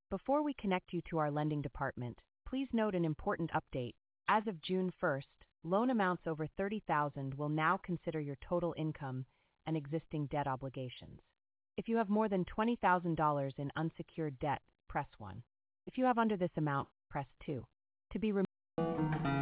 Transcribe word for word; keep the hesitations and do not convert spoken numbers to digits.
Before we connect you to our lending department, please note an important update. As of June first, loan amounts over thirty thousand will now consider your total income and existing debt obligations. If you have more than twenty thousand dollars in unsecured debt, press one. If you have under this amount, press two. To be removed.